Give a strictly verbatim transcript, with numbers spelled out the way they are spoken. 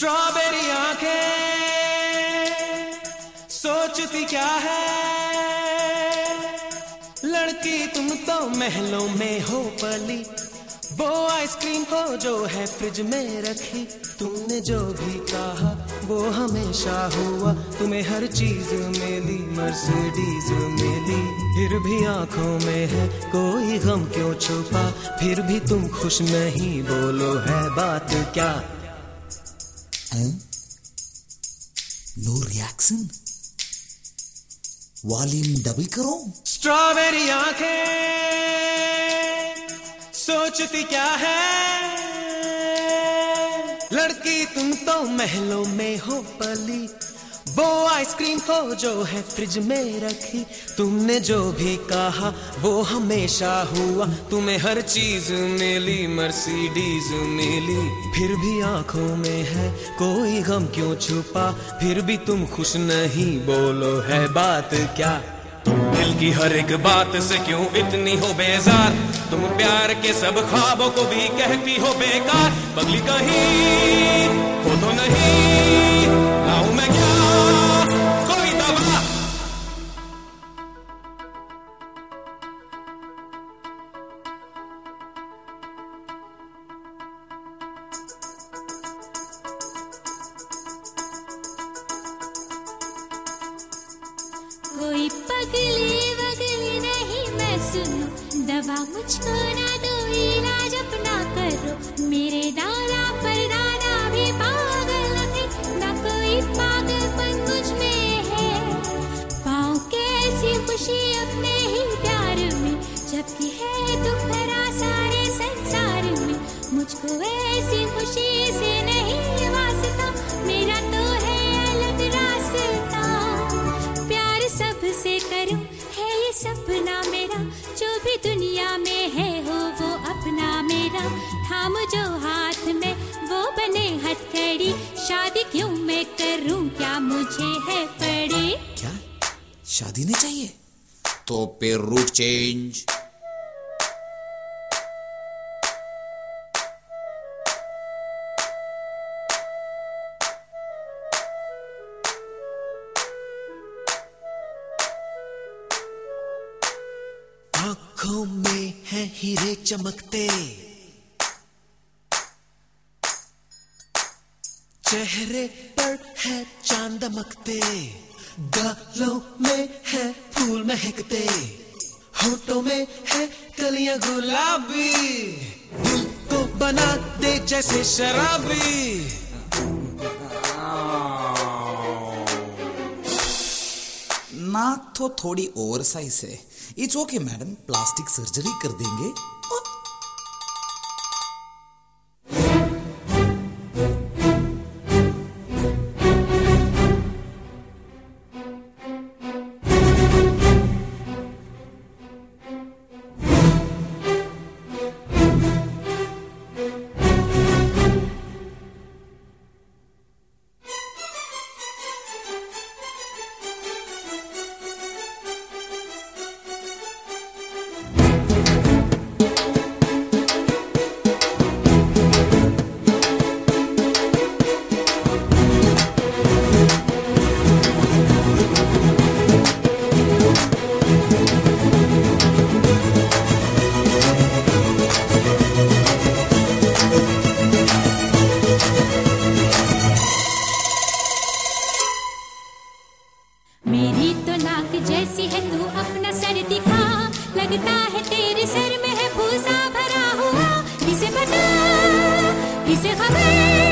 Strawberry आंखें सोचती क्या है, लड़की तुम तो महलों में हो पली, वो आइसक्रीम हो जो है फ्रिज में रखी। तुमने जो भी कहा वो हमेशा हुआ, तुम्हें हर चीज मिली, मर्सिडीज मिली। फिर भी आंखों में है कोई गम क्यों छुपा, फिर भी तुम खुश नहीं, बोलो है बात क्या? नो रिएक्शन, वॉल्यूम डबल करो। स्ट्रॉबेरी आंखें सोचती क्या है, लड़की तुम तो महलों में हो पली, वो आइसक्रीम हो जो है फ्रिज में रखी। तुमने जो भी कहा वो हमेशा हुआ, तुम्हें हर चीज मिली, मर्सिडीज मिली। फिर भी आंखों में है कोई गम क्यों छुपा, फिर भी तुम खुश नहीं, बोलो है बात क्या? तुम दिल की हर एक बात से क्यों इतनी हो बेजार, तुम प्यार के सब ख्वाबों को भी कहती हो बेकार। पगली कहीं हो तो नहीं, लाऊं मैं क्या कोई दवा? कोई पगली वगली नहीं मैं सुनूं, दवा मुझको ना दो, इलाज अपना करो। मेरे दाना पर दाना भी पागल थे, ना कोई पागलपन मुझ में है। पाऊं कैसी खुशी अपने ही प्यार में, जबकि है दुख भरा सारे संसार में। मुझको ऐसी खुशी से नहीं वास्ता, मेरा तो है अलग रास्ता। प्यार सबसे करूं है ये सपना मेरा, जो भी दुनिया में है हो वो अपना मेरा। थाम जो हाथ में वो बने हथकड़ी, शादी क्यों मैं करूं, क्या मुझे है पड़ी? क्या शादी नहीं चाहिए? तो फिर रूट चेंज। आंखों में है हीरे चमकते, चेहरे पर है चांद दमकते, गालों में है फूल महकते, होठों में है कलियां गुलाबी, दिल को बना दे जैसे शराबी। नाक तो थोड़ी ओवर साइज है। It's okay madam, plastic surgery कर देंगे। मेरी तो नाक जैसी है, तू अपना सर दिखा, लगता है तेरे सर में है भूसा भरा हुआ। किसे पता किसे खबर